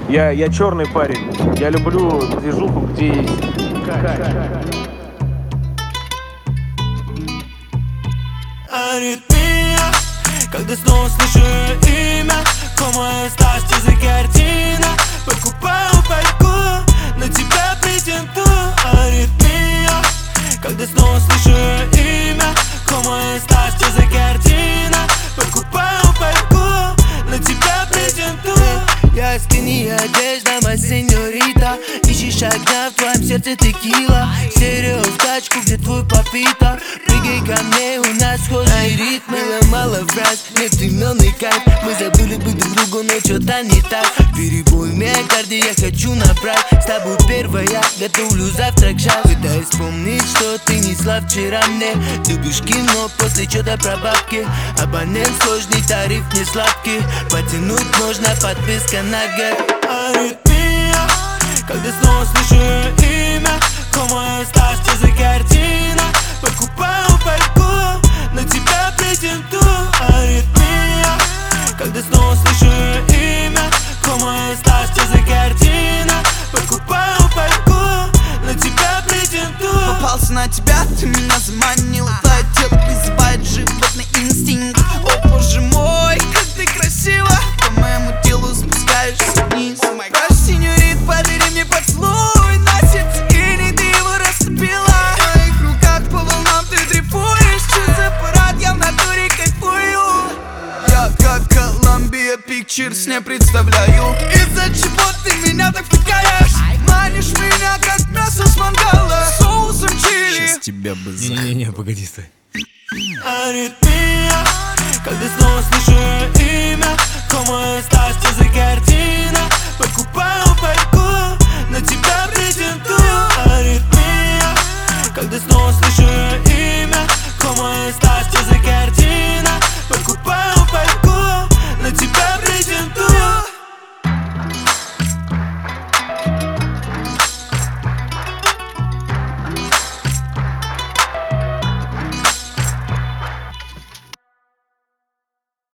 Я черный парень. Я люблю движуху, где есть Аритмия, когда снова слышу ее имя. Como estás, что за картина? Покупаю парку, на тебя претендую. Аритмия, когда снова слышу ее имя. Como estás, что за картина? Покупаю парку, на тебя претендую. Я скини одежда, моя сеньорита. Ищешь огня в твоем сердце текила. Стерео в тачку, где твой папита. Прыгай ко мне, у нас схожий ритм. Мало фраз, нет именный кайф. Мы забыли быть друг другу, но что-то не так. Перебой в миокарде, я хочу набрать. С тобой первая, готовлю завтрак шаг. Пытаюсь вспомнить, что ты несла вчера мне. Любишь кино, после что-то про бабки. Абонент сложный, тариф не сладкий. Потянуть можно, подписка на год. Аритмия, когда снова слышу ее имя. Como estás, что за картина? Покупаю парку, на тебя претендую. Аритмия, когда снова слышу ее имя. Como estás, что за картина? Покупаю парку, на тебя претендую. Попался на тебя, ты меня заманила. Твое тело призывает животный инстинкт. О боже мой, как ты красива. По моему телу спускаешься вниз. О май гаш, сеньорит, подари мне поцелуй на сердце, и не ты его растопила. В твоих руках по волнам ты дрейфуешь. Что за парад, я в натуре кайфую. Я как Columbia Pictures не представляю, из-за чего ты меня так втыкаешь. Манишь меня как мясо с мангала, соусом чили. Сейчас тебя бы за... Не-не-не, погоди, стой. Аритмия, когда снова слышу ее имя. Como estás, что за картина? Покупаю парку, на тебя претендую. Аритмия, когда снова слышу ее имя.